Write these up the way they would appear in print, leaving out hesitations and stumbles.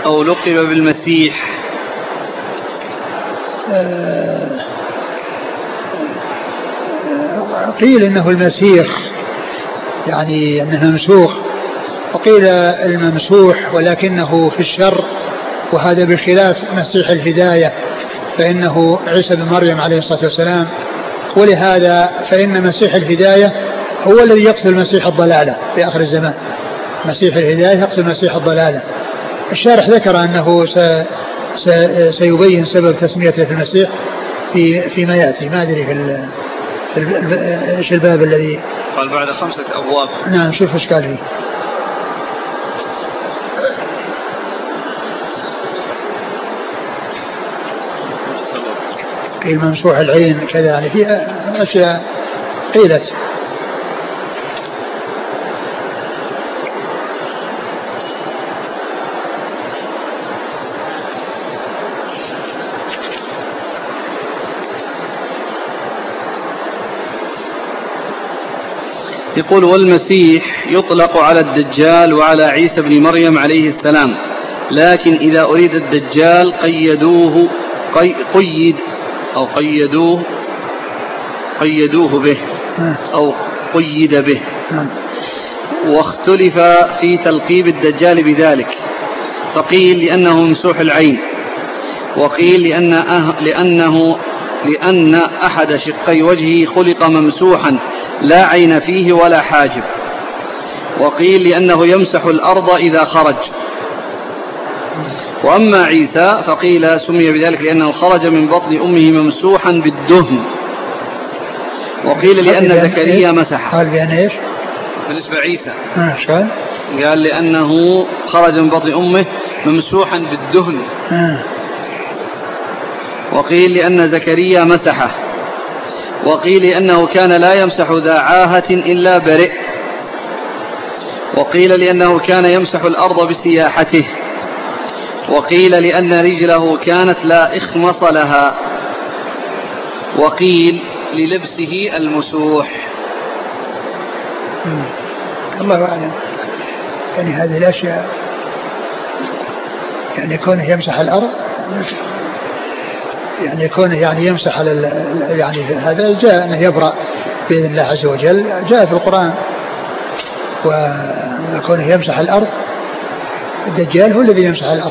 أو لقب بالمسيح؟ قيل إنه المسيح يعني أنه ممسوخ، وقيل الممسوح ولكنه في الشر، وهذا بخلاف مسيح الهداية فإنه عيسى بن مريم عليه الصلاة والسلام. ولهذا فإن مسيح الهداية هو الذي يقتل مسيح الضلالة في آخر الزمان. مسيح الهداية يقتل مسيح الضلالة. الشارح ذكر أنه سيبين سبب تسميته في المسيح فيما يأتي. ما أدري ايش الباب الذي قال بعد 5 أبواب. نعم، شوف ايش قال فيه. قيل ممسوح العين كذا، يعني في أشياء قيلت. يقول: والمسيح يطلق على الدجال وعلى عيسى بن مريم عليه السلام، لكن إذا أريد الدجال قيدوه به أو قيد به. واختلف في تلقيب الدجال بذلك، فقيل لأنه ممسوح العين، وقيل لأن أحد شقي وجهه خلق ممسوحا لا عين فيه ولا حاجب، وقيل لأنه يمسح الأرض إذا خرج. وأما عيسى فقيل سمي بذلك لأنه خرج من بطن أمه ممسوحا بالدهن، وقيل لأن زكريا مسح. قال بأن إيش؟ بالنسبة عيسى قال لأنه خرج من بطن أمه ممسوحا بالدهن، وقيل لأن زكريا مسحه، وقيل لأنه كان لا يمسح ذا عاهة إلا برئ، وقيل لأنه كان يمسح الأرض بسياحته، وقيل لأن رجله كانت لا إخمص لها، وقيل للبسه المسوح. الله أعلم. يعني هذه الأشياء، يعني كونه يمسح الأرض، يعني كونه يعني يمسح يعني هذا جاء أنه يبرأ بإذن الله عز وجل، جاء في القرآن. وكونه يمسح الأرض، الدجال هو الذي يمسح الأرض.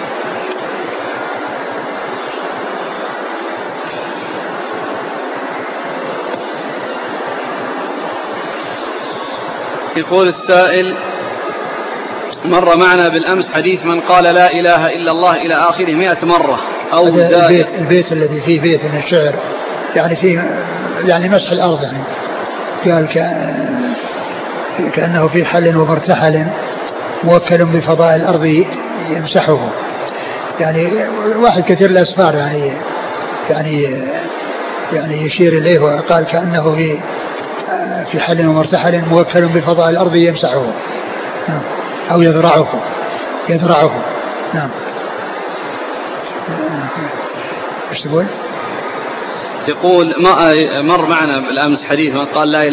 يقول السائل: مر معنا بالأمس حديث من قال لا إله إلا الله إلى آخره 100 مرة أو البيت الذي فيه بيت من الشعر، يعني فيه يعني مسح الأرض، يعني قال كأنه في حل ومرتحل موكل بفضاء الأرض يمسحه. يعني واحد كثير الأسفار يعني يشير إليه وقال كأنه في حل ومرتحل موكل بفضاء الأرض يمسحه أو يذرعه. نعم. ايش تقول؟ يقول مر معنا بالأمس حديث من قال لا